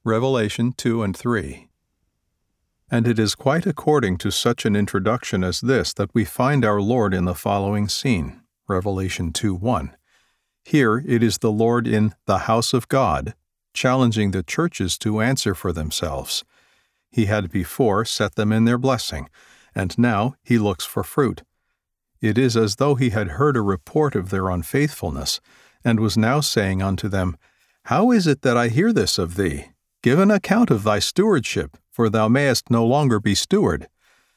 Revelation 2 and 3. And it is quite according to such an introduction as this that we find our Lord in the following scene, Revelation 2:1. Here it is the Lord in the house of God, challenging the churches to answer for themselves. He had before set them in their blessing, and now he looks for fruit. It is as though he had heard a report of their unfaithfulness, and was now saying unto them, How is it that I hear this of thee? Give an account of thy stewardship, for thou mayest no longer be steward.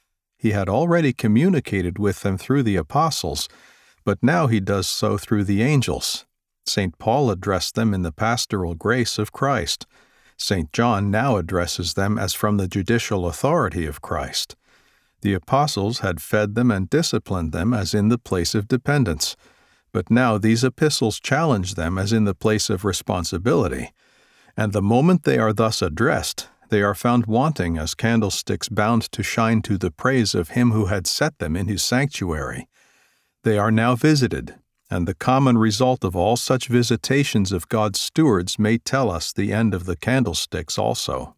He had already communicated with them through the apostles, but now he does so through the angels. St. Paul addressed them in the pastoral grace of Christ. St. John now addresses them as from the judicial authority of Christ. The apostles had fed them and disciplined them as in the place of dependence, but now these epistles challenge them as in the place of responsibility. And the moment they are thus addressed, they are found wanting as candlesticks bound to shine to the praise of Him who had set them in His sanctuary. They are now visited, and the common result of all such visitations of God's stewards may tell us the end of the candlesticks also.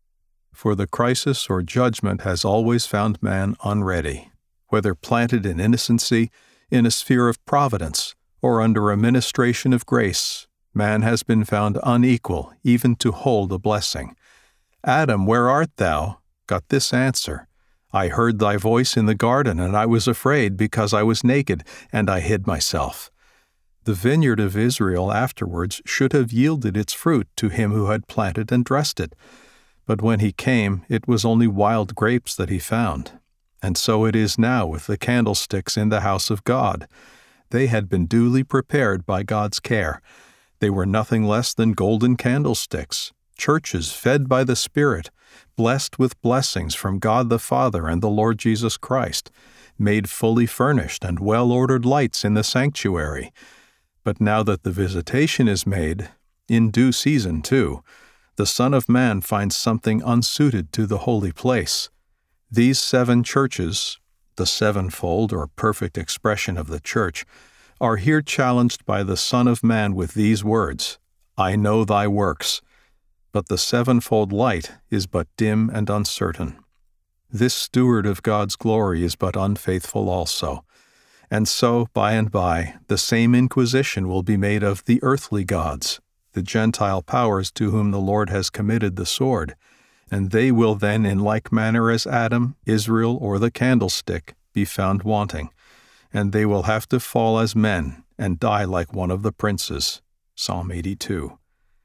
For the crisis or judgment has always found man unready, whether planted in innocency, in a sphere of providence, or under a ministration of grace. Man has been found unequal even to hold a blessing. Adam, where art thou? Got this answer. I heard thy voice in the garden, and I was afraid because I was naked, and I hid myself. The vineyard of Israel afterwards should have yielded its fruit to him who had planted and dressed it. But when he came, it was only wild grapes that he found. And so it is now with the candlesticks in the house of God. They had been duly prepared by God's care. They were nothing less than golden candlesticks, churches fed by the Spirit, blessed with blessings from God the Father and the Lord Jesus Christ, made fully furnished and well-ordered lights in the sanctuary. But now that the visitation is made, in due season too, the Son of Man finds something unsuited to the holy place. These 7 churches, the sevenfold or perfect expression of the church, are here challenged by the Son of Man with these words, I know thy works. But the sevenfold light is but dim and uncertain. This steward of God's glory is but unfaithful also. And so, by and by, the same inquisition will be made of the earthly gods, the Gentile powers to whom the Lord has committed the sword, and they will then, in like manner as Adam, Israel, or the candlestick, be found wanting, and they will have to fall as men and die like one of the princes. Psalm 82.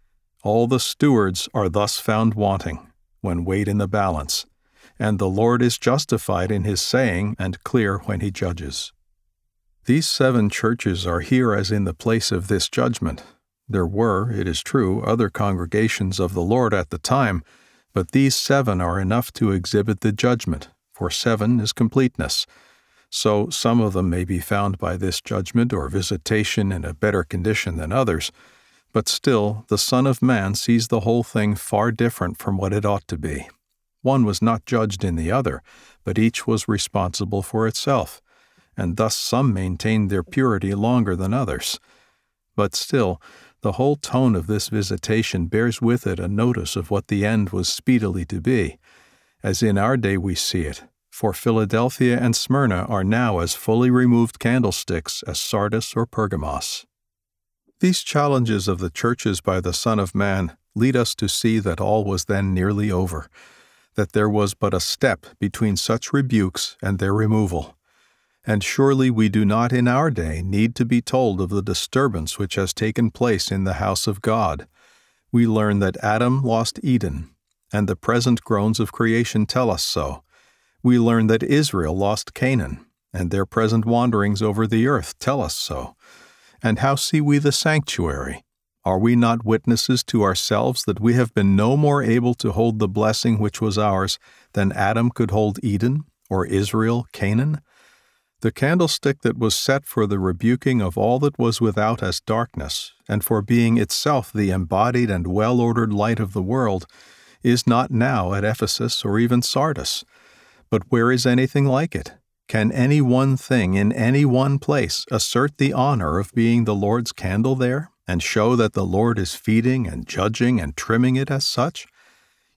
All the stewards are thus found wanting, when weighed in the balance, and the Lord is justified in His saying and clear when He judges. These 7 churches are here as in the place of this judgment. There were, it is true, other congregations of the Lord at the time, but these 7 are enough to exhibit the judgment, for 7 is completeness. So some of them may be found by this judgment or visitation in a better condition than others, but still the Son of Man sees the whole thing far different from what it ought to be. One was not judged in the other, but each was responsible for itself, and thus some maintained their purity longer than others. But still, the whole tone of this visitation bears with it a notice of what the end was speedily to be, as in our day we see it, for Philadelphia and Smyrna are now as fully removed candlesticks as Sardis or Pergamos. These challenges of the churches by the Son of Man lead us to see that all was then nearly over, that there was but a step between such rebukes and their removal. And surely we do not in our day need to be told of the disturbance which has taken place in the house of God. We learn that Adam lost Eden, and the present groans of creation tell us so. We learn that Israel lost Canaan, and their present wanderings over the earth tell us so. And how see we the sanctuary? Are we not witnesses to ourselves that we have been no more able to hold the blessing which was ours than Adam could hold Eden, or Israel Canaan? The candlestick that was set for the rebuking of all that was without as darkness, and for being itself the embodied and well-ordered light of the world, is not now at Ephesus or even Sardis. But where is anything like it? Can any one thing in any one place assert the honor of being the Lord's candle there, and show that the Lord is feeding and judging and trimming it as such?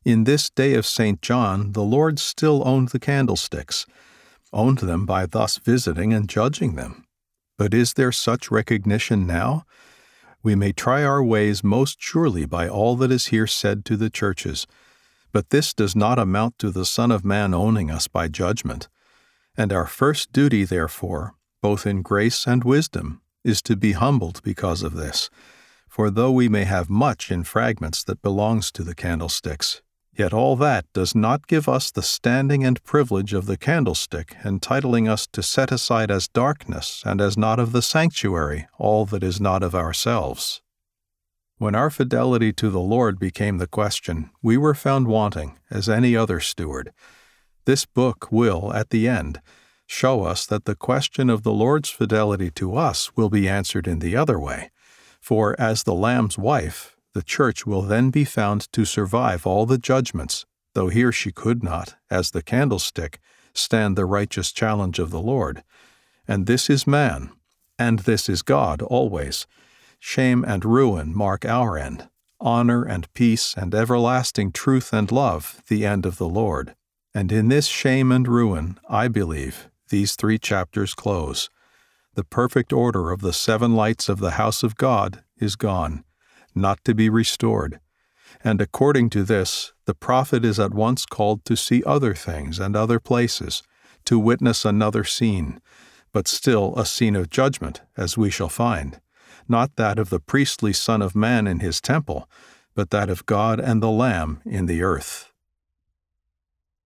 In this day of St. John, the Lord still owned the candlesticks, owned them by thus visiting and judging them. But is there such recognition now? We may try our ways most surely by all that is here said to the churches, but this does not amount to the Son of Man owning us by judgment. And our first duty, therefore, both in grace and wisdom, is to be humbled because of this. For though we may have much in fragments that belongs to the candlesticks, yet all that does not give us the standing and privilege of the candlestick, entitling us to set aside as darkness and as not of the sanctuary all that is not of ourselves. When our fidelity to the Lord became the question, we were found wanting, as any other steward. This book will, at the end, show us that the question of the Lord's fidelity to us will be answered in the other way. For as the Lamb's wife, the Church will then be found to survive all the judgments, though here she could not, as the candlestick, stand the righteous challenge of the Lord. And this is man, and this is God always. Shame and ruin mark our end, honor and peace and everlasting truth and love the end of the Lord. And in this shame and ruin, I believe, these 3 chapters close. The perfect order of the 7 lights of the house of God is gone, not to be restored. And according to this, the prophet is at once called to see other things and other places, to witness another scene, but still a scene of judgment, as we shall find, not that of the priestly Son of Man in his temple, but that of God and the Lamb in the earth.